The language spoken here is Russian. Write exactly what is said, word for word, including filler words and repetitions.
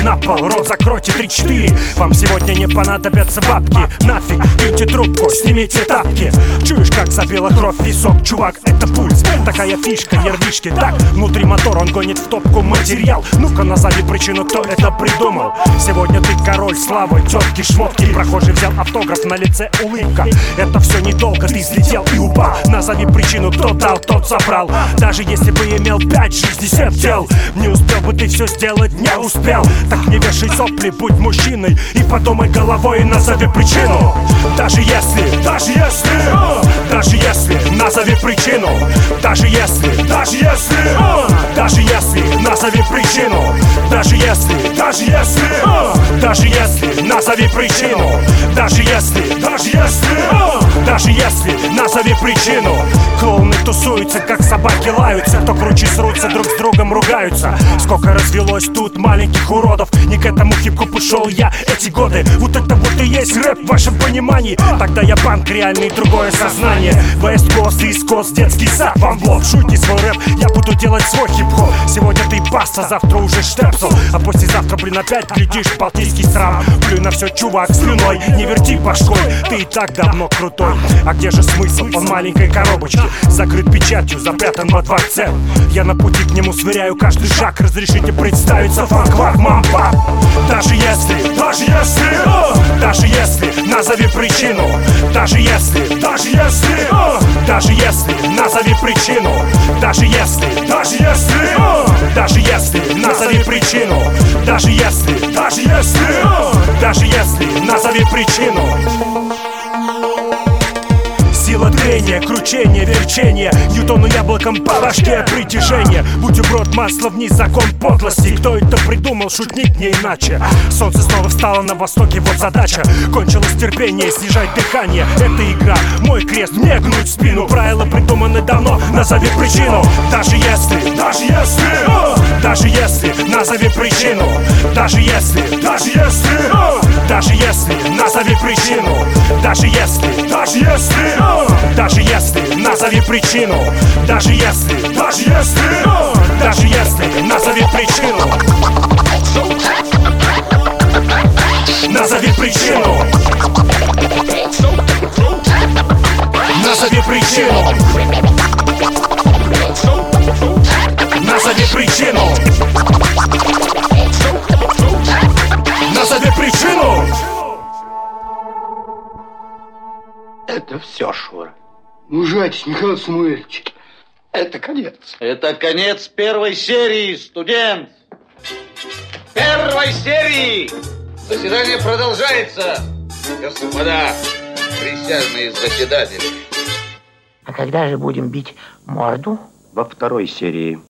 на пол, рот закройте, три-четыре. Вам сегодня не понадобятся бабки. Нафиг, киньте трубку, снимите тапки. Чуешь, как забила кровь в висок, чувак, это пульс. Такая фишка, нервишки, так, внутри мотор, он гонит в топку материал. Ну-ка назови причину, кто это придумал. Сегодня ты король славы, тетки, шмотки. Прохожий взял автограф, на лице улыбка. Это все недолго, ты взлетел и упал. Назови причину, кто дал, тот забрал. Даже если бы имел пять, шестьдесят тел, не успел бы ты все сделать, не успел. Так не вешай сопли, будь мужчиной и подумай головой и назови причину. Даже если, даже если, даже если, назови причину. Даже если, даже если, даже если, назови причину. Даже если, даже если, даже если, назови причину. Даже если, даже если, даже если, назови причину. Клоуны тусуются, как собаки лаются. Кто круче срутся, друг с другом ругаются. Сколько развелось тут маленьких уродов. Не к этому хип-хопу шел я эти годы. Вот это вот и есть рэп в вашем понимании. Тогда я банк реальный, другое сознание. West Coast, East Coast, детский сад вам в лоб. Шути свой рэп, я буду делать свой хип-хоп. Сегодня ты баста, завтра уже штепсел. А послезавтра, блин, опять глядишь балтийский срам. Плюй на все, чувак, слюной, не верти башкой. Ты и так давно крутой. А где же смысл? Он в маленькой коробочке, закрыт печатью, запрятан во дворце. Я на пути к нему сверяю каждый шаг. Разрешите представиться, фанк-вак, мампа. Даже если, даже если, даже если, назови причину. Даже если, даже если, даже если, назови причину. Даже если, даже если, даже если, назови причину. Даже если, даже если, даже если, назови причину. Сила трения, кручение, верчение. Ньютону яблоком по башке притяжение. Бутерброд, масло вниз, закон подлости. Кто это придумал, шутник не иначе. Солнце снова встало на востоке, вот задача. Кончилось терпение, снижать дыхание. Это игра, мой крест, мне гнуть спину. Правила придуманы давно, назови причину. Даже если, даже если, даже если, назови причину. Даже если, даже если, даже если, назови причину. Даже если, даже если, даже если, назови причину. Даже если, даже если, даже если, назови причину. Назови причину. Назови причину. Назови причину. Назови причину. Это все, Шура. Мужайтесь, Михаил Самуэльевич. Это конец. Это конец первой серии, студент. Первой серии. Заседание продолжается, господа присяжные заседатели. А когда же будем бить морду? Во второй серии.